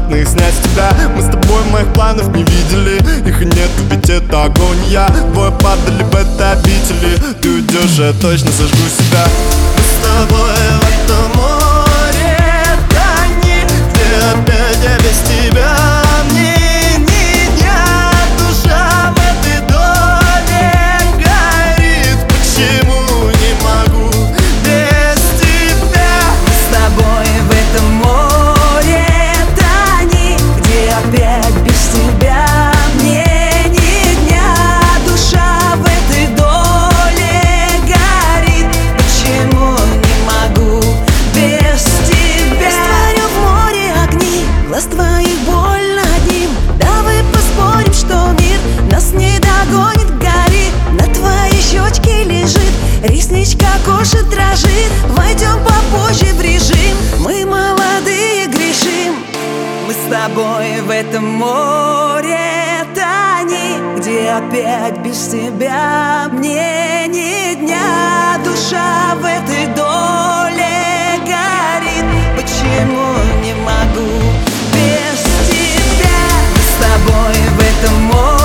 обратно снять с тебя. Мы с тобой моих планов не видели, их и нету, ведь это агония. Двое падали в этой обители, ты уйдешь, я точно сожгу себя. Мы с тобой в этом море тани, где опять я без тебя. Мне ни дня душа в этой доле горит. Почему не могу без тебя? Мы с тобой в этом море тани, где опять без тебя. Мне ни дня душа в этой доле горит. Почему не могу без тебя? Растворю в море огни, глаз твоих боль над ним. Давай поспорим, что мир нас не догонит, горит. На твоей щечке лежит ресничка, кожа дрожит. Войдем попозже в режим, мы молодые грешим. Мы с тобой в этом море тани, где опять без тебя. Мне ни дня душа в этой доле горит. Почему не могу без тебя? Мы с тобой в этом море